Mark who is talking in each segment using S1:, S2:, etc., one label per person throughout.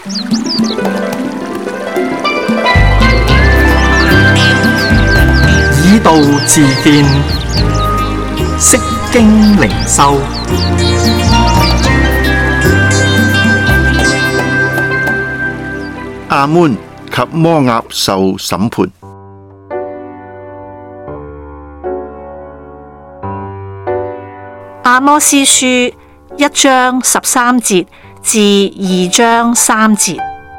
S1: 以道治見，釋經靈修。
S2: 亞捫及摩押受審判。
S3: 阿摩司書1章13節至2章3節。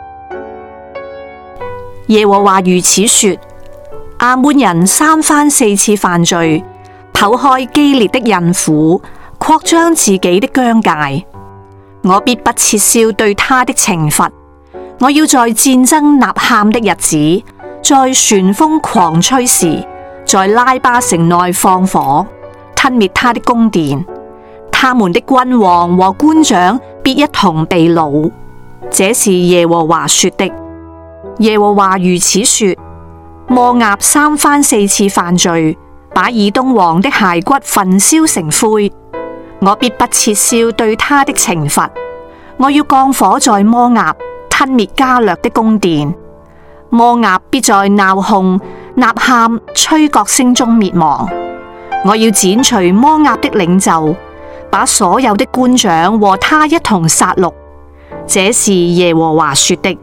S3: 耶和華如此說：亞捫人三番四次犯罪，剖開基列的孕婦，擴張自己的疆界。我必不撤銷對他的懲罰。我要在戰爭吶喊的日子，在旋風狂吹時，在拉巴城內放火，吞滅他的宮殿。他們的君王和官長必一同被擄。這是耶和華說的。耶和華如此說：摩押三番四次犯罪，把以東王的骸骨焚燒成灰。我必不撤銷對他的懲罰。我要降火在摩押，吞滅加略的宮殿。摩押必在鬧哄、吶喊、吹角聲中滅亡。我要剪除摩押的領袖，把所有的官長和他一同殺戮。這是耶和華說的。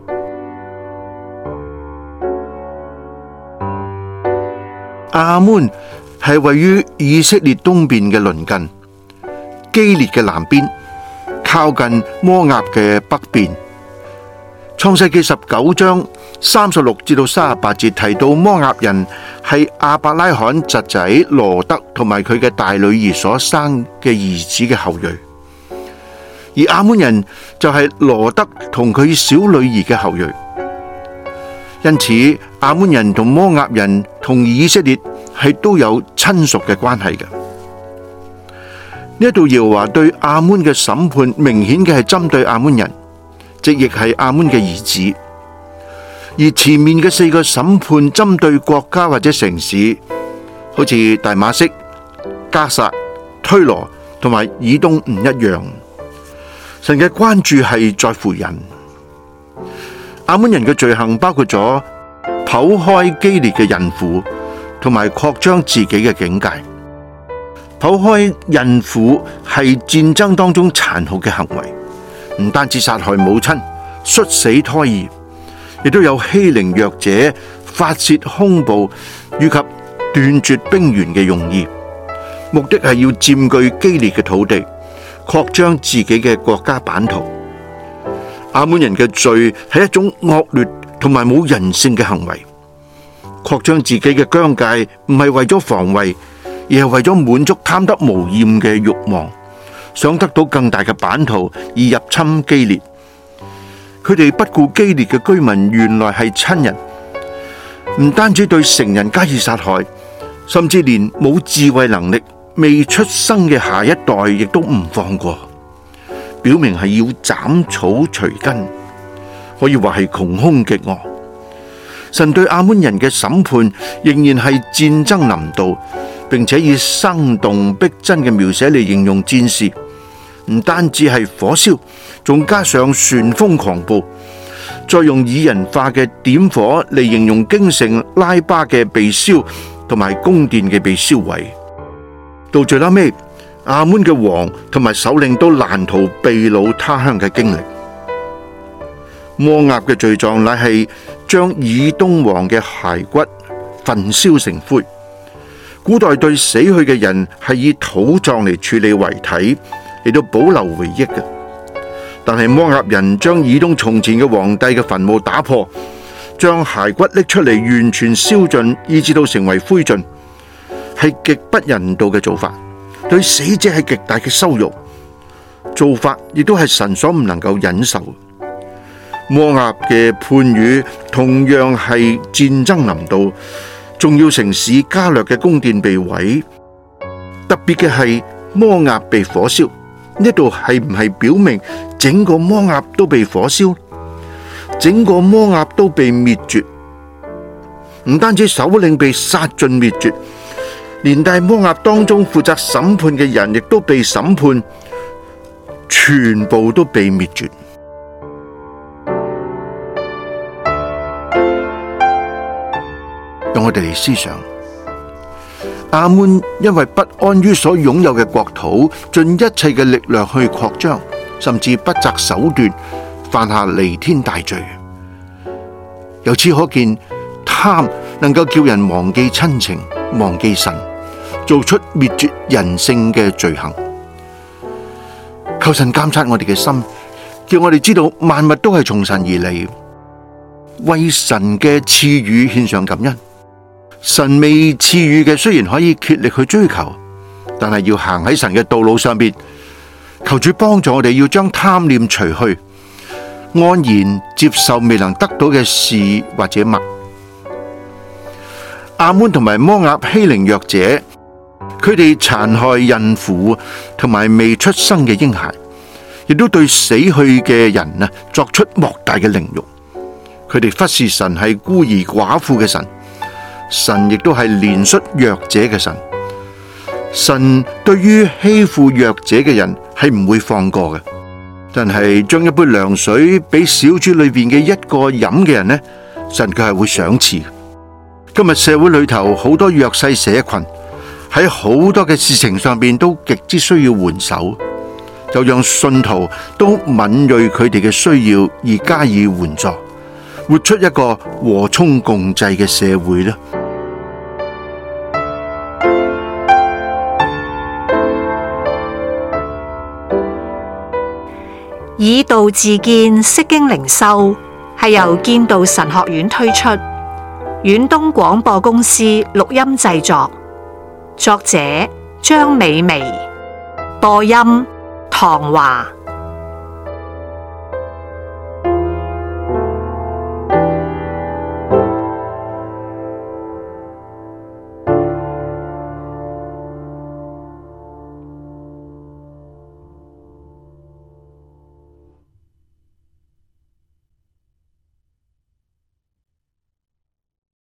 S2: 亞捫係位於以色列東邊嘅鄰近，基列嘅南邊，靠近摩押嘅北邊。創世記19章36至到38節提到摩押人係亞伯拉罕侄仔羅得同埋佢嘅大女兒所生嘅兒子嘅後裔，而亞捫人就係羅得同佢小女兒嘅後裔。因此亞捫人同摩押人同以色列係都有親屬嘅關係嘅。呢一度耶和華對亞捫嘅審判明顯嘅係針對亞捫人，即亦係亞捫嘅兒子。而前面嘅4個審判針對國家或者城市，好似大馬色、迦薩、推羅同埋以東唔一樣。神嘅關注係在乎人。亞捫人嘅罪行包括咗剖開基列嘅孕婦，同埋擴張自己嘅境界。剖開孕婦係戰爭當中殘酷嘅行為，唔單止殺害母親、摔死胎兒，亦都有欺凌弱者、發洩兇暴以及斷絕兵源嘅用意，目的係要佔據基列嘅土地，擴張自己嘅國家版圖。亞捫人嘅罪係一種惡劣同埋冇人性嘅行為，擴張自己嘅疆界唔係為咗防衛，而係為咗滿足貪得無厭嘅慾望，想得到更大嘅版圖而入侵基列。佢哋不顧基列嘅居民原來係親人，唔單止對成人加以殺害，甚至連冇智慧能力、未出生嘅下一代亦都唔放過，表明係要斬草除根，可以話係窮兇極惡。神對亞捫人嘅審判仍然係戰爭臨到，並且以生動逼真嘅描寫嚟形容戰事，唔單止係火燒，仲加上旋風狂暴，再用擬人化嘅點火嚟形容京城拉巴嘅被燒同埋宮殿嘅被燒毀。到最後尾，亞捫嘅王同埋首領都難逃被擄他鄉嘅經歷。摩押嘅罪狀乃係將以東王嘅骸骨焚燒成灰。古代對死去嘅人係以土葬嚟處理遺體，嚟到保留回憶嘅。但係摩押人將以東從前嘅皇帝嘅墳墓打破，將骸骨拎出嚟完全燒盡，以至到成為灰燼，係極不人道嘅做法，對死者係極大嘅羞辱。做法亦都係神所唔能夠忍受。摩押嘅判語同樣係戰爭臨到，重要城市迦略嘅宮殿被毀。特別嘅係摩押被火燒，呢度係唔係表明整個摩押都被火燒？整個摩押都被滅絕，唔單止首領被殺盡滅絕，連帶摩押當中負責審判嘅人亦都被審判，全部都被滅絕。 哋嚟思想。亞捫因為不安於所擁有嘅國土，盡一切嘅力量去擴張，甚至不擇手段犯下彌天大罪。由此可見，貪能夠叫人忘記親情，忘記神，做出滅絕人性嘅罪行。求神監察我哋嘅心，叫我哋知道萬物都係從神而嚟，為神嘅賜予獻上感恩。神未賜予嘅雖然可以竭力去追求，但係要行喺神嘅道路上邊。求主幫助我哋，要將貪念除去，安然接受未能得到嘅事或者物。亞捫同埋摩押欺凌弱者，佢哋殘害孕婦同埋未出生嘅嬰孩，亦都對死去嘅人作出莫大嘅凌辱。佢哋忽視神係孤兒寡婦嘅神，神亦都係憐恤弱者嘅神。神對於欺負弱者嘅人係唔會放過嘅，但係將一杯涼水俾小豬裏邊嘅一個飲嘅人呢，神佢係會賞賜。今日社會裏頭好多弱勢社群喺好多嘅事情上邊都極之需要援手，就讓信徒都敏銳佢哋嘅需要而加以援助，活出一個和衷共濟嘅社會啦。
S3: 以道自見，釋經靈修係由建道神學院推出，遠東廣播公司錄音製作，作者張美薇，播音唐華。